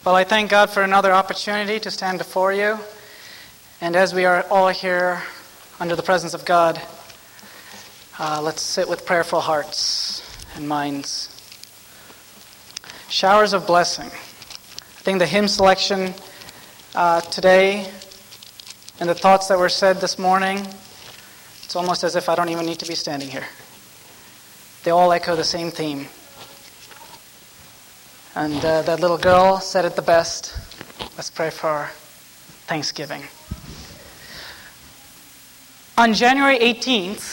Well, I thank God for another opportunity to stand before you. And as we are all here under the presence of God, let's sit with prayerful hearts and minds. Showers of blessing. I think the hymn selection today and the thoughts that were said this morning, it's almost as if I don't even need to be standing here. They all echo the same theme. And that little girl said it the best. Let's pray for Thanksgiving. On January 18th,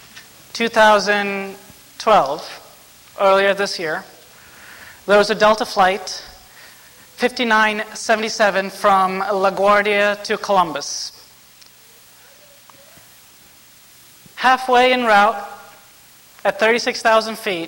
2012, earlier this year, there was a Delta flight, 5977 from LaGuardia to Columbus. Halfway en route, at 36,000 feet,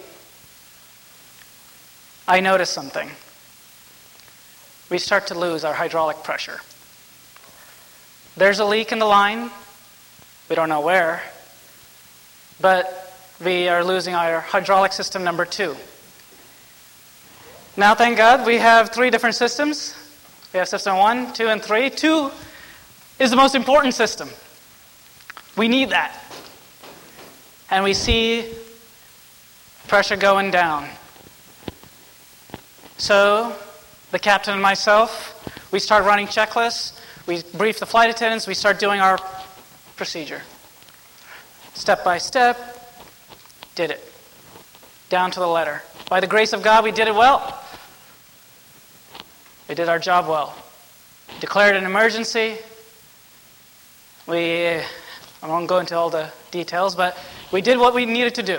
I noticed something. We start to lose our hydraulic pressure. There's a leak in the line. We don't know where. But we are losing our hydraulic system number 2. Now, thank God, we have 3 different systems. We have system 1, 2, and 3. 2 is the most important system. We need that. And we see pressure going down. So, the captain and myself, we start running checklists. We brief the flight attendants. We start doing our procedure. Step by step, did it. Down to the letter. By the grace of God, we did it well. We did our job well. Declared an emergency. I won't go into all the details, but we did what we needed to do.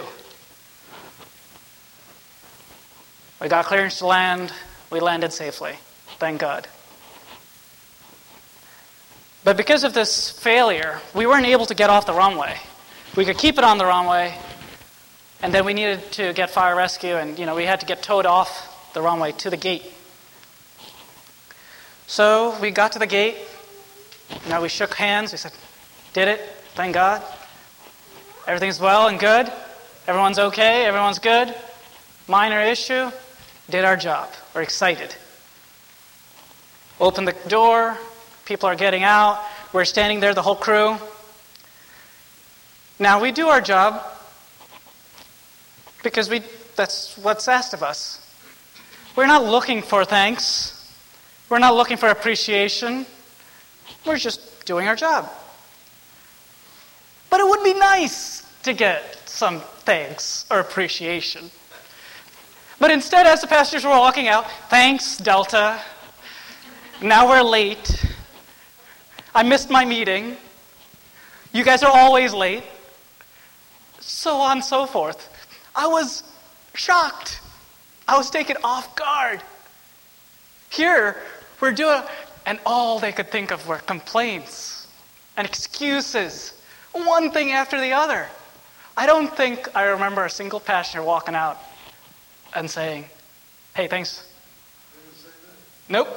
We got clearance to land. We landed safely. Thank God. But because of this failure, we weren't able to get off the runway. We could keep it on the runway, and then we needed to get fire rescue, and we had to get towed off the runway to the gate. So we got to the gate. We shook hands. We said, did it. Thank God. Everything's well and good. Everyone's okay. Everyone's good. Minor issue. Did our job. We're excited. Open the door. People are getting out. We're standing there, the whole crew. Now, we do our job because that's what's asked of us. We're not looking for thanks. We're not looking for appreciation. We're just doing our job. But it would be nice to get some thanks or appreciation. But instead, as the passengers were walking out, thanks, Delta. Now we're late. I missed my meeting. You guys are always late. So on and so forth. I was shocked. I was taken off guard. Here, we're doing, and all they could think of were complaints and excuses. One thing after the other. I don't think I remember a single passenger walking out and saying, hey, thanks. Nope.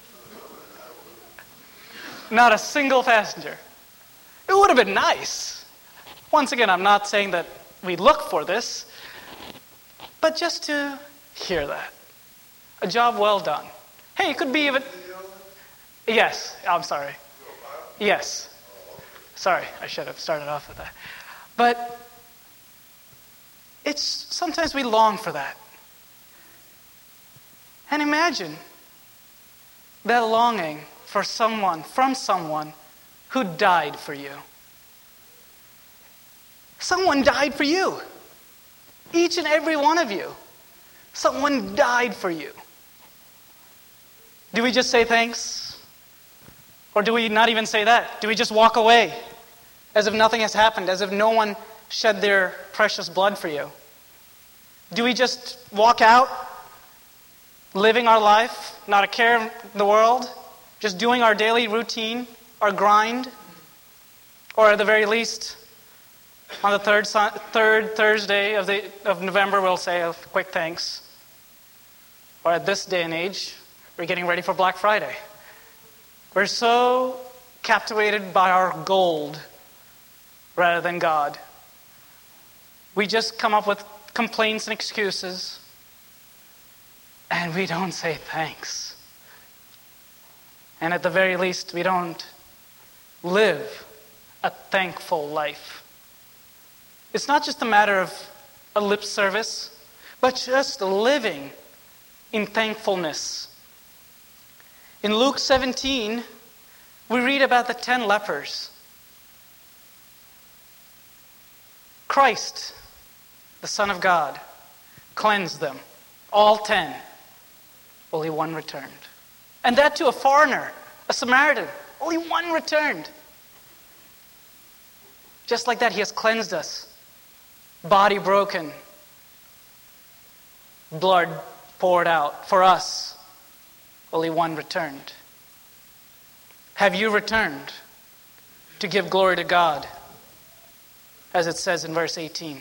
Not a single passenger. It would have been nice. Once again, I'm not saying that we look for this, but just to hear that. A job well done. Hey, it could be even... Yes, I'm sorry. Yes. Sorry, I should have started off with that. But sometimes we long for that. And imagine that longing from someone who died for you. Someone died for you. Each and every one of you. Someone died for you. Do we just say thanks? Or do we not even say that? Do we just walk away as if nothing has happened, as if no one shed their precious blood for you? Do we just walk out, living our life, not a care in the world, just doing our daily routine, our grind? Or at the very least, on the third Thursday of November, we'll say a quick thanks. Or at this day and age, we're getting ready for Black Friday. We're so captivated by our gold rather than God. We just come up with complaints and excuses, and we don't say thanks. And at the very least, we don't live a thankful life. It's not just a matter of a lip service, but just living in thankfulness. In Luke 17, we read about the 10 lepers. Christ, the Son of God, cleansed them, all 10. Only one returned. And that to a foreigner, a Samaritan. Only one returned. Just like that, he has cleansed us. Body broken. Blood poured out for us. Only one returned. Have you returned to give glory to God? As it says in verse 18.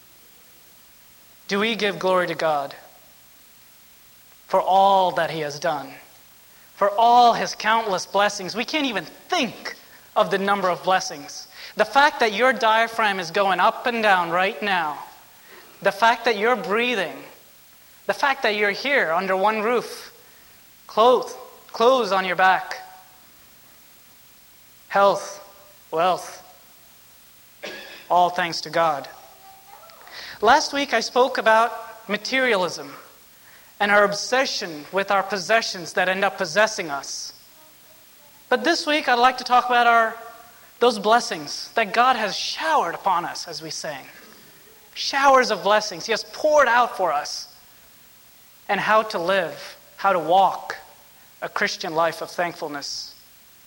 Do we give glory to God for all that he has done? For all his countless blessings? We can't even think of the number of blessings. The fact that your diaphragm is going up and down right now, the fact that you're breathing, the fact that you're here under one roof, clothes on your back, health, wealth, all thanks to God. Last week I spoke about materialism and our obsession with our possessions that end up possessing us. But this week I'd like to talk about those blessings that God has showered upon us, as we sang. Showers of blessings He has poured out for us. And how to live, how to walk a Christian life of thankfulness.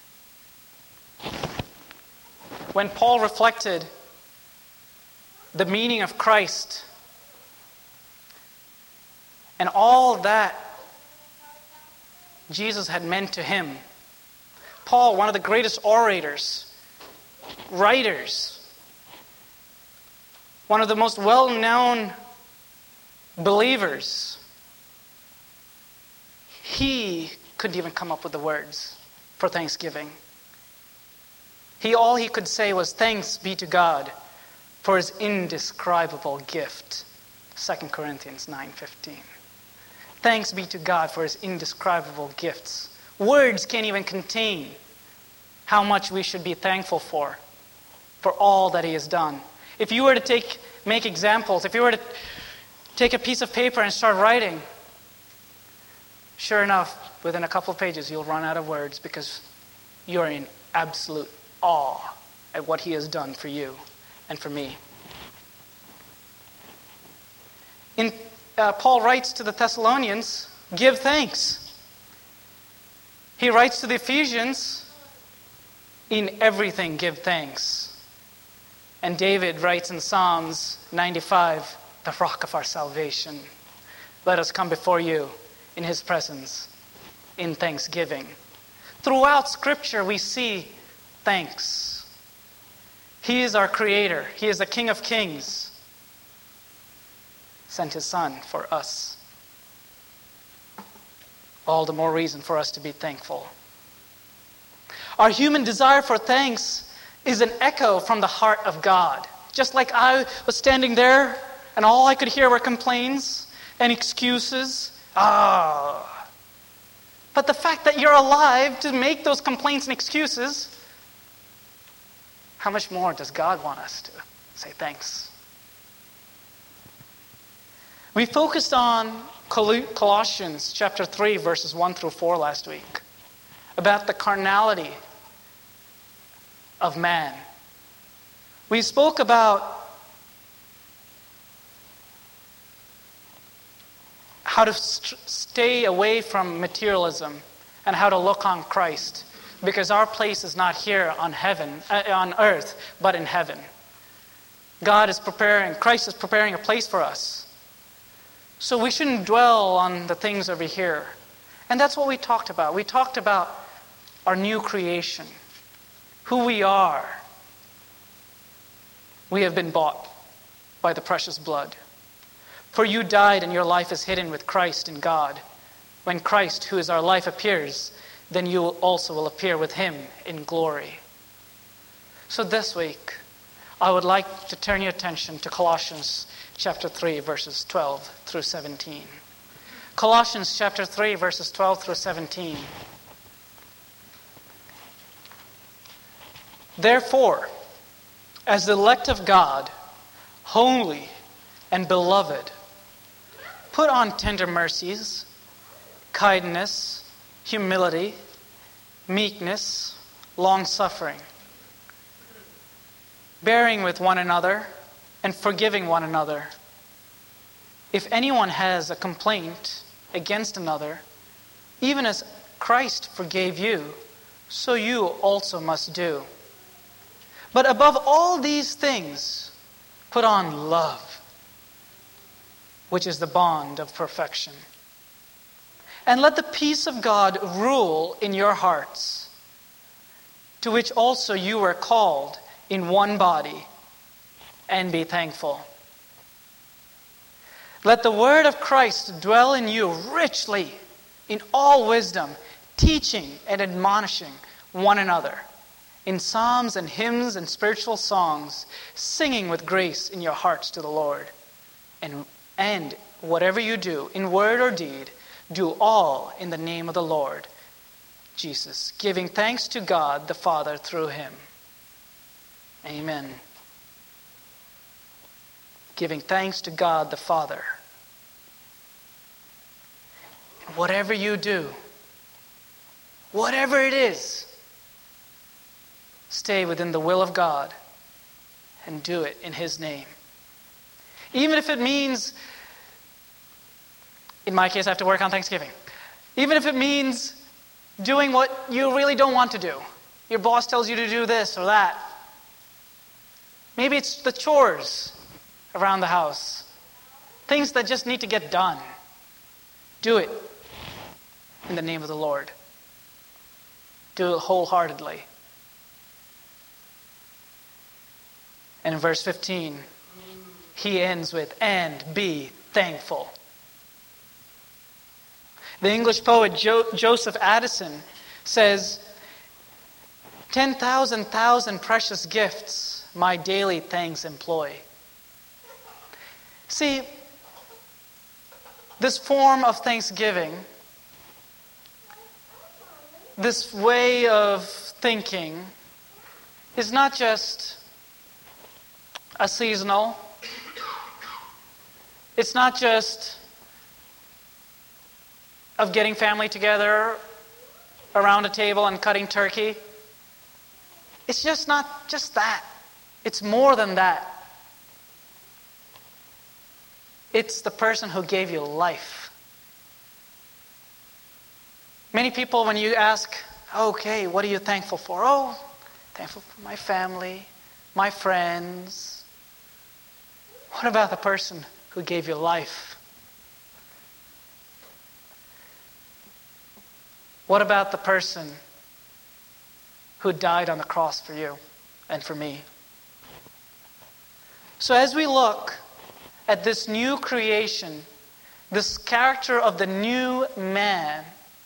When Paul reflected the meaning of Christ and all that Jesus had meant to him, Paul, one of the greatest orators, writers, one of the most well-known believers, he couldn't even come up with the words for thanksgiving. All he could say was, "Thanks be to God for his indescribable gift." 2 Corinthians 9:15. Thanks be to God for his indescribable gifts. Words can't even contain how much we should be thankful for all that he has done. If you were to make examples, if you were to take a piece of paper and start writing, sure enough, within a couple of pages, you'll run out of words because you're in absolute awe at what he has done for you and for me. Paul writes to the Thessalonians, give thanks. He writes to the Ephesians, in everything give thanks. And David writes in Psalms 95, the rock of our salvation. Let us come before you in his presence in thanksgiving. Throughout Scripture we see thanks. He is our Creator. He is the King of Kings. Sent his Son for us. All the more reason for us to be thankful. Our human desire for thanks is an echo from the heart of God. Just like I was standing there and all I could hear were complaints and excuses. But the fact that you're alive to make those complaints and excuses, how much more does God want us to say thanks? We focused on Colossians chapter 3, verses 1 through 4 last week, about the carnality of man. We spoke about how to stay away from materialism and how to look on Christ, because our place is not here on earth, but in heaven. Christ is preparing a place for us. So we shouldn't dwell on the things over here. And that's what we talked about. We talked about our new creation, who we are. We have been bought by the precious blood. For you died and your life is hidden with Christ in God. When Christ, who is our life, appears, then you also will appear with him in glory. So this week, I would like to turn your attention to Colossians chapter 3, verses 12 through 17. Colossians chapter 3, verses 12 through 17. Therefore, as the elect of God, holy and beloved, put on tender mercies, kindness, humility, meekness, long-suffering, bearing with one another and forgiving one another. If anyone has a complaint against another, even as Christ forgave you, so you also must do. But above all these things, put on love, which is the bond of perfection. And let the peace of God rule in your hearts, to which also you were called in one body, and be thankful. Let the word of Christ dwell in you richly in all wisdom, teaching and admonishing one another in psalms and hymns and spiritual songs, singing with grace in your hearts to the Lord. And whatever you do, in word or deed, do all in the name of the Lord Jesus, giving thanks to God the Father through him. Amen. Giving thanks to God the Father. And whatever you do, whatever it is, stay within the will of God and do it in his name. Even if it means, in my case, I have to work on Thanksgiving. Even if it means doing what you really don't want to do. Your boss tells you to do this or that. Maybe it's the chores around the house. Things that just need to get done. Do it in the name of the Lord. Do it wholeheartedly. And in verse 15, he ends with, and be thankful. The English poet Joseph Addison says, 10,000 precious gifts my daily thanks employ. See, this form of thanksgiving, this way of thinking, is not just a seasonal. It's not just of getting family together around a table and cutting turkey. It's just not just that. It's more than that. It's the person who gave you life. Many people, when you ask, okay, what are you thankful for? Oh, thankful for my family, my friends. What about the person who gave you life? What about the person who died on the cross for you and for me? So as we look at this new creation, this character of the new man,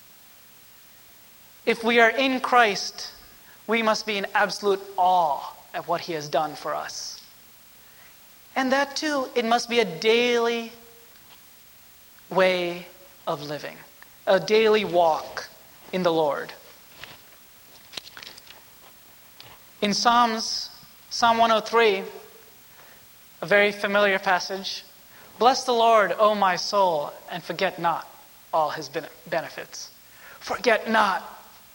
if we are in Christ, we must be in absolute awe at what he has done for us. And that too, it must be a daily way of living, a daily walk in the Lord. In Psalm 103, a very familiar passage, bless the Lord, O my soul, and forget not all his benefits. Forget not.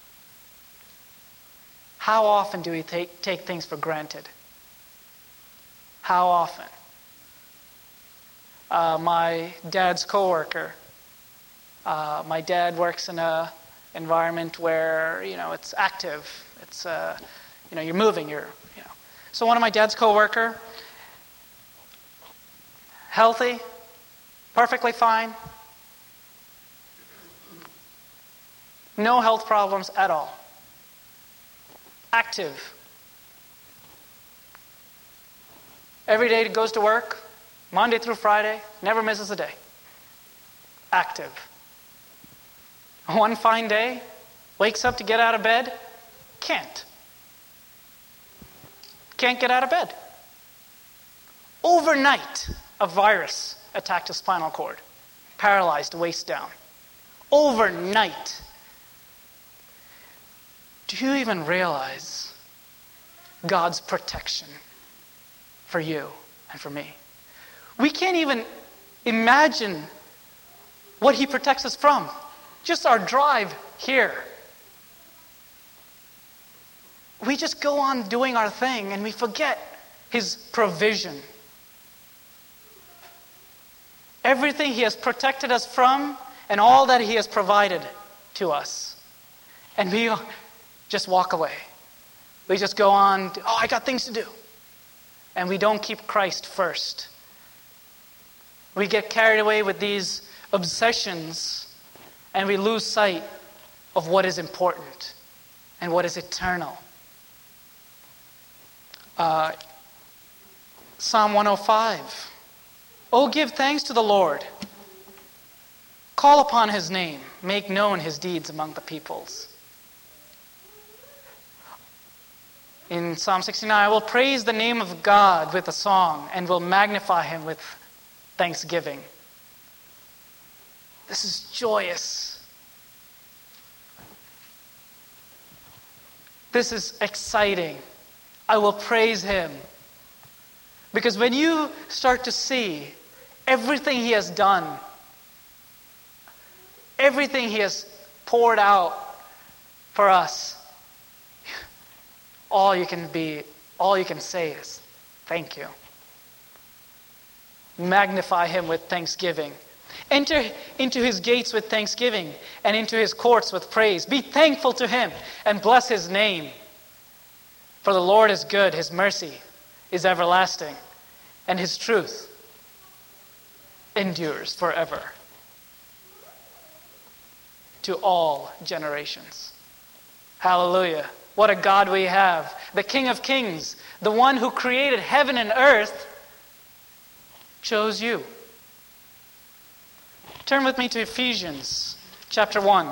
How often do we take things for granted? How often? My dad's coworker. My dad works in a environment where it's active. It's you're moving. So one of my dad's coworker, healthy, perfectly fine, no health problems at all. Active. Every day he goes to work, Monday through Friday, never misses a day. Active. One fine day, wakes up to get out of bed, can't get out of bed. Overnight, a virus attacked his spinal cord, paralyzed waist down. Overnight. Do you even realize God's protection for you and for me. We can't even imagine what He protects us from. Just our drive here. We just go on doing our thing and we forget His provision. Everything He has protected us from and all that He has provided to us. And we just walk away. We just go on, I got things to do. And we don't keep Christ first. We get carried away with these obsessions and we lose sight of what is important and what is eternal. Psalm 105. Oh, give thanks to the Lord. Call upon His name. Make known His deeds among the peoples. In Psalm 69, I will praise the name of God with a song and will magnify Him with thanksgiving. This is joyous. This is exciting. I will praise Him. Because when you start to see everything He has done, everything He has poured out for us, all you can say is, thank you. Magnify Him with thanksgiving. Enter into His gates with thanksgiving and into His courts with praise. Be thankful to Him and bless His name. For the Lord is good, His mercy is everlasting, and His truth endures forever to all generations. Hallelujah. What a God we have. The King of Kings, the one who created heaven and earth, chose you. Turn with me to Ephesians chapter 1.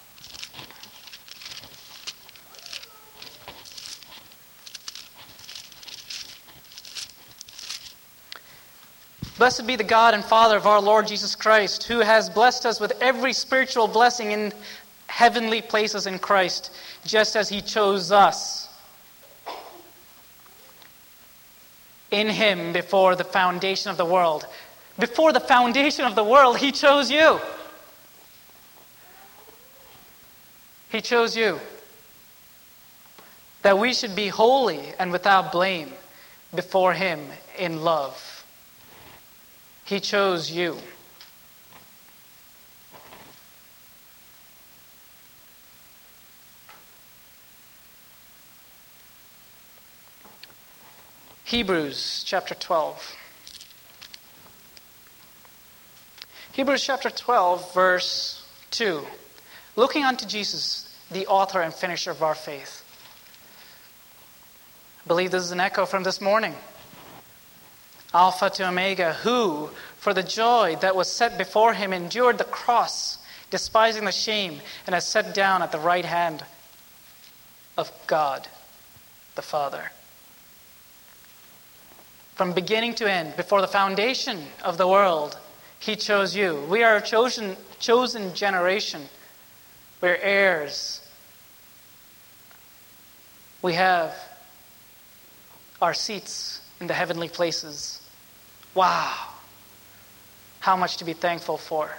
Blessed be the God and Father of our Lord Jesus Christ, who has blessed us with every spiritual blessing in heavenly places in Christ, just as He chose us in Him before the foundation of the world. Before the foundation of the world, He chose you. He chose you. That we should be holy and without blame before Him in love. He chose you. Hebrews chapter 12. Hebrews chapter 12, verse 2. Looking unto Jesus, the author and finisher of our faith. I believe this is an echo from this morning. Alpha to Omega, who, for the joy that was set before Him, endured the cross, despising the shame, and has sat down at the right hand of God, the Father. From beginning to end, before the foundation of the world, He chose you. We are a chosen generation. We're heirs. We have our seats in the heavenly places. Wow. How much to be thankful for.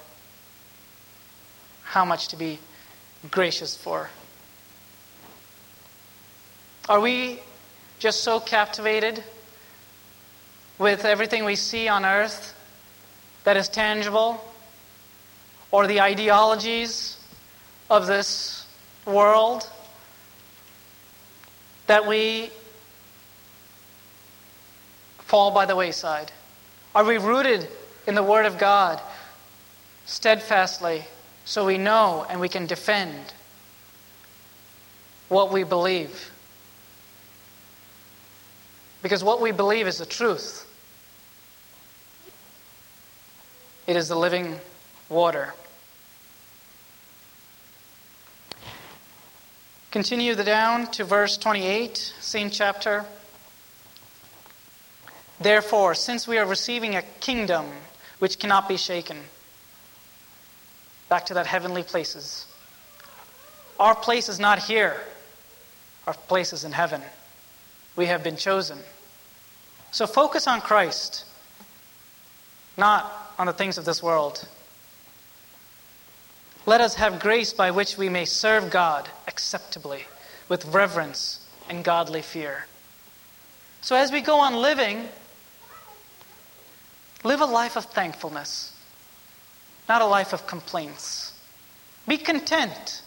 How much to be gracious for. Are we just so captivated with everything we see on earth that is tangible, or the ideologies of this world, that we fall by the wayside? Are we rooted in the Word of God steadfastly so we know and we can defend what we believe? Because what we believe is the truth. It is the living water. Continue down to verse 28, same chapter. Therefore, since we are receiving a kingdom which cannot be shaken, back to that heavenly places. Our place is not here. Our place is in heaven. we have been chosen. So focus on Christ, not on the things of this world. Let us have grace by which we may serve God acceptably, with reverence and godly fear. So as we go on living, live a life of thankfulness, not a life of complaints. Be content.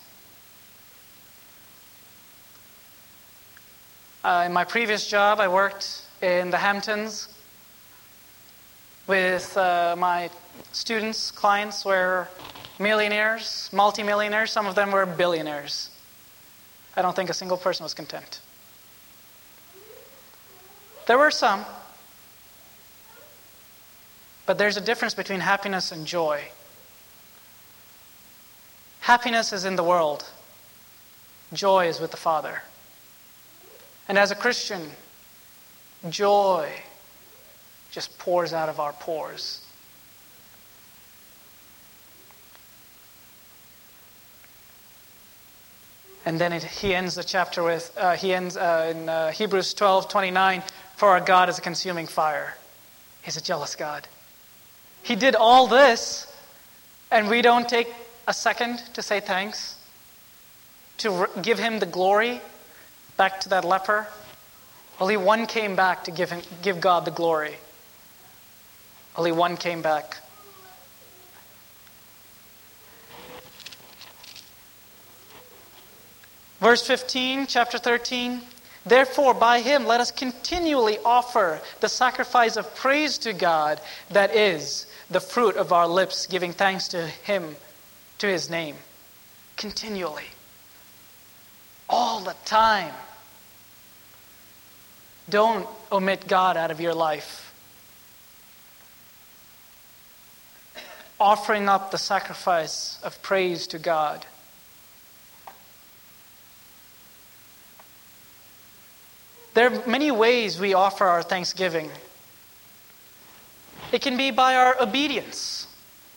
In my previous job, I worked in the Hamptons with my students, clients were millionaires, multimillionaires. Some of them were billionaires. I don't think a single person was content. There were some, but there's a difference between happiness and joy. Happiness is in the world. Joy is with the Father. And as a Christian, joy just pours out of our pores. And then he ends the chapter with, in Hebrews 12:29, for our God is a consuming fire. He's a jealous God. He did all this, and we don't take a second to say thanks, to give him the glory. Back to that leper. Only one came back to give God the glory. Only one came back. Verse 15, chapter 13. Therefore, by him let us continually offer the sacrifice of praise to God, that is the fruit of our lips, giving thanks to him, to his name. Continually. All the time. Don't omit God out of your life. Offering up the sacrifice of praise to God. There are many ways we offer our thanksgiving. It can be by our obedience.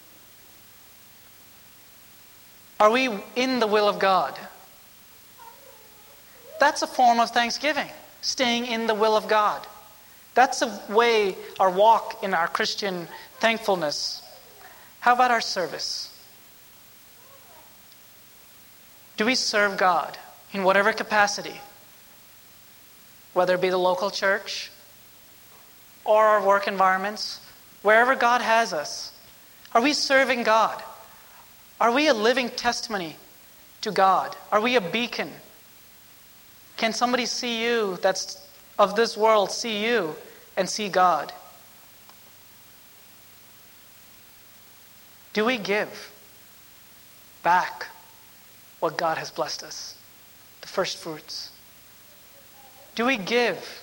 Are we in the will of God? That's a form of thanksgiving, staying in the will of God. That's a way, our walk in our Christian thankfulness. How about our service? Do we serve God in whatever capacity? Whether it be the local church or our work environments, wherever God has us. Are we serving God? Are we a living testimony to God? Are we a beacon? Can somebody see you that's of this world, see you and see God? Do we give back what God has blessed us? The first fruits. Do we give?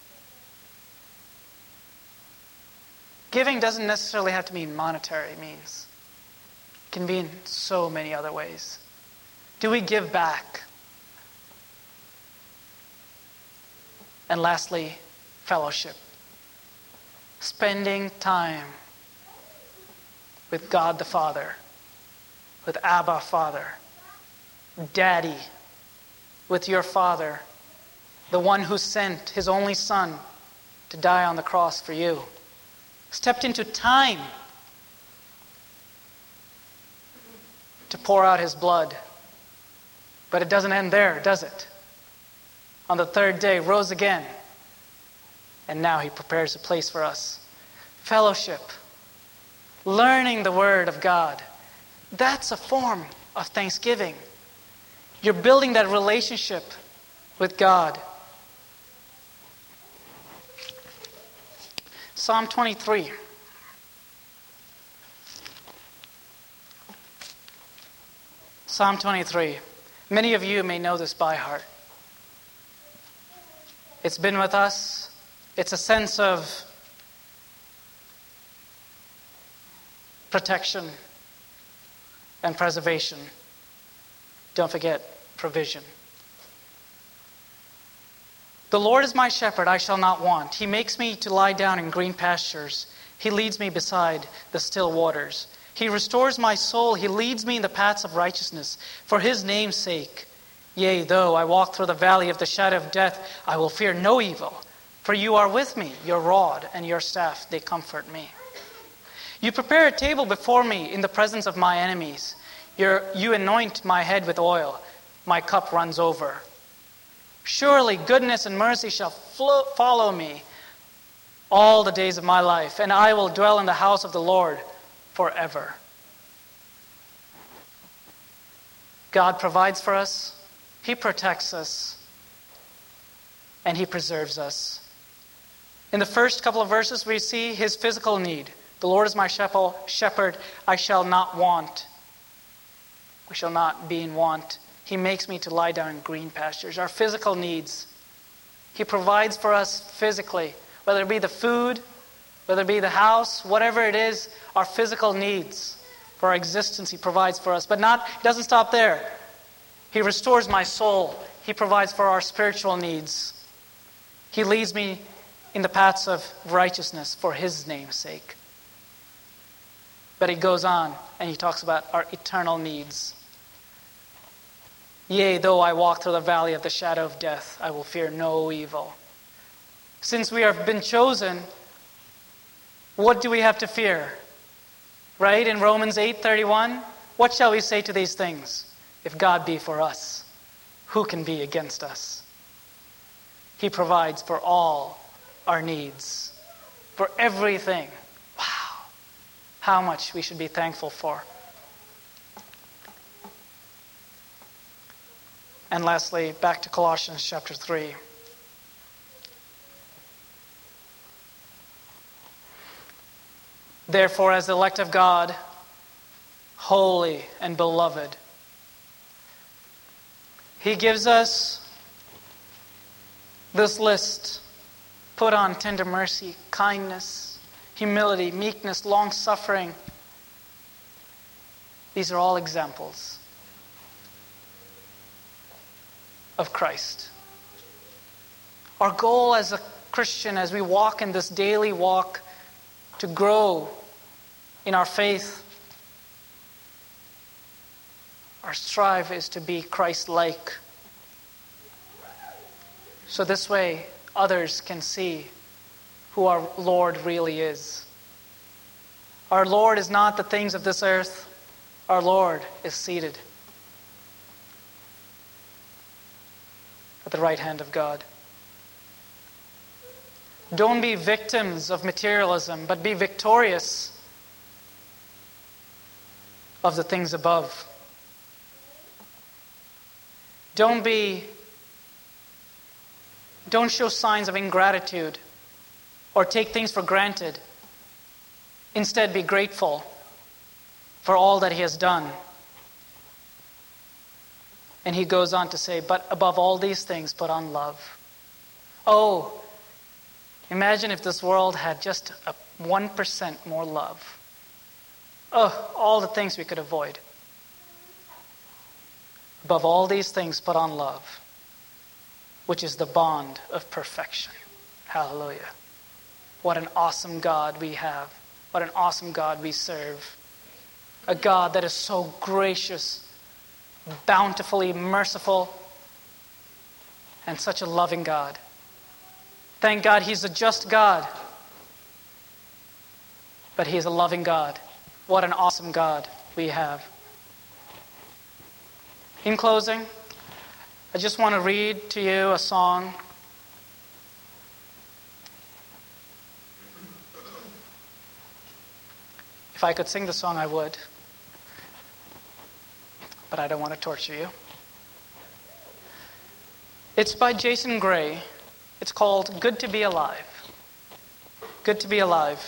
Giving doesn't necessarily have to mean monetary means. It can be in so many other ways. Do we give back? And lastly, fellowship. Spending time with God the Father, with Abba Father, Daddy, with your Father, the one who sent his only Son to die on the cross for you. Stepped into time to pour out his blood. But it doesn't end there, does it? On the third day, rose again. And now he prepares a place for us. Fellowship. Learning the Word of God. That's a form of thanksgiving. You're building that relationship with God. Psalm 23. Psalm 23. Many of you may know this by heart. It's been with us. It's a sense of protection and preservation. Don't forget provision. The Lord is my shepherd, I shall not want. He makes me to lie down in green pastures. He leads me beside the still waters. He restores my soul. He leads me in the paths of righteousness for his name's sake. Yea, though I walk through the valley of the shadow of death, I will fear no evil, for you are with me. Your rod and your staff, they comfort me. You prepare a table before me in the presence of my enemies. You anoint my head with oil. My cup runs over. Surely goodness and mercy shall follow me all the days of my life, and I will dwell in the house of the Lord forever. God provides for us, He protects us, and He preserves us. In the first couple of verses, we see His physical need. The Lord is my shepherd, I shall not want. We shall not be in want. He makes me to lie down in green pastures. Our physical needs. He provides for us physically, whether it be the food, whether it be the house, whatever it is, our physical needs for our existence He provides for us. But He doesn't stop there. He restores my soul. He provides for our spiritual needs. He leads me in the paths of righteousness for His name's sake. But He goes on and He talks about our eternal needs. Yea, though I walk through the valley of the shadow of death, I will fear no evil. Since we have been chosen, what do we have to fear? Right? In Romans 8:31, what shall we say to these things? If God be for us, who can be against us? He provides for all our needs, for everything. Wow. How much we should be thankful for. And lastly, back to Colossians chapter 3. Therefore, as the elect of God, holy and beloved, He gives us this list. Put on tender mercy, kindness, humility, meekness, long-suffering. These are all examples of Christ. Our goal as a Christian, as we walk in this daily walk, to grow in our faith, our strive is to be Christ-like. So this way, others can see who our Lord really is. Our Lord is not the things of this earth. Our Lord is seated at the right hand of God. Don't be victims of materialism, but be victorious of the things above. Don't show signs of ingratitude or take things for granted. Instead, be grateful for all that He has done. And He goes on to say, but above all these things, put on love. Oh, imagine if this world had just 1% more love. Oh, all the things we could avoid. Above all these things, put on love, which is the bond of perfection. Hallelujah. What an awesome God we have. What an awesome God we serve. A God that is so gracious, bountifully merciful, and such a loving God. Thank God He's a just God, but He is a loving God. What an awesome God we have. In closing, I just want to read to you a song. If I could sing the song, I would. But I don't want to torture you. It's by Jason Gray. It's called Good to Be Alive. Good to be alive.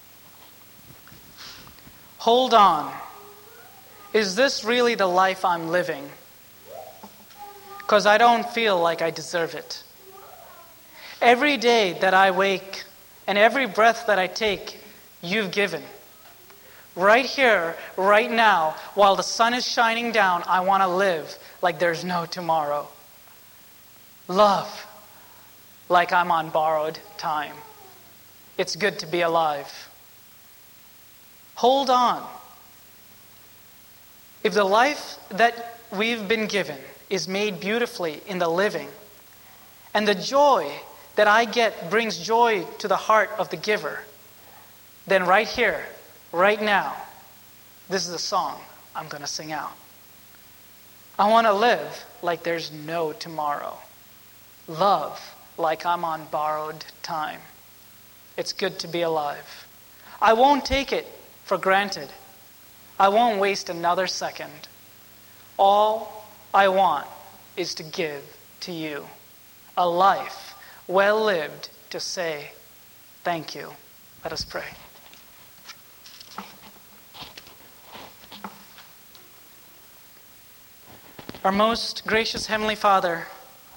Hold on. Is this really the life I'm living? Because I don't feel like I deserve it. Every day that I wake and every breath that I take, You've given. Right here, right now, while the sun is shining down, I want to live like there's no tomorrow. Love like I'm on borrowed time. It's good to be alive. Hold on. If the life that we've been given is made beautifully in the living. And the joy that I get brings joy to the heart of the giver. Then right here, right now, this is a song I'm going to sing out. I want to live like there's no tomorrow. Love like I'm on borrowed time. It's good to be alive. I won't take it for granted. I won't waste another second. All I want is to give to you a life well lived to say thank you. Let us pray. Our most gracious Heavenly Father,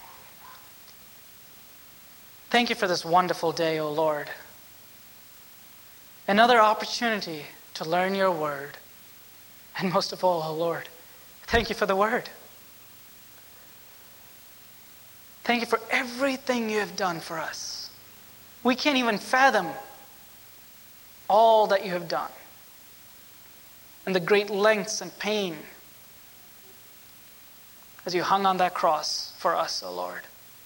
thank you for this wonderful day, O Lord. Another opportunity to learn your word. And most of all, O Lord, thank you for the word. Thank you for everything you have done for us. We can't even fathom all that you have done and the great lengths and pain as you hung on that cross for us, O Lord.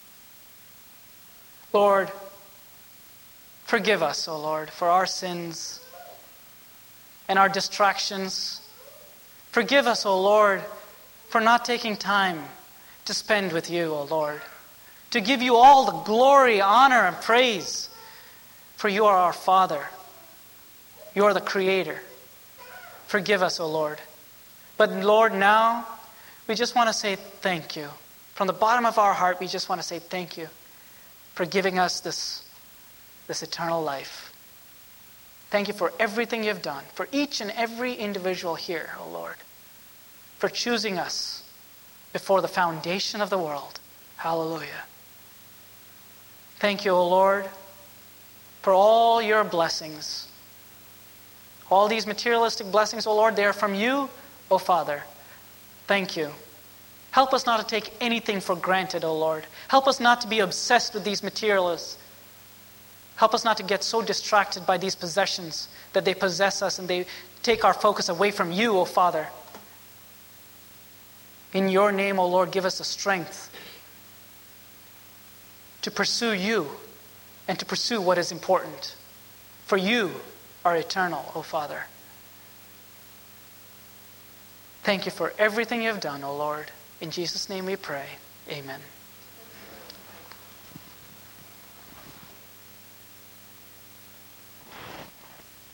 Lord, forgive us, O Lord, for our sins and our distractions. Forgive us, O Lord, for not taking time to spend with you, O Lord, to give you all the glory, honor, and praise, for you are our Father. You are the Creator. Forgive us, O Lord. But Lord, now we just want to say thank you. From the bottom of our heart, we just want to say thank you for giving us this eternal life. Thank you for everything you've done, for each and every individual here, O Lord, for choosing us before the foundation of the world. Hallelujah. Thank you, O Lord, for all your blessings. All these materialistic blessings, O Lord, they are from you, O Father. Thank you. Help us not to take anything for granted, O Lord. Help us not to be obsessed with these materialists. Help us not to get so distracted by these possessions that they possess us and they take our focus away from you, O Father. In your name, O Lord, give us the strength to pursue you and to pursue what is important. For you are eternal, O Father. Thank you for everything you have done, O Lord. In Jesus' name we pray. Amen.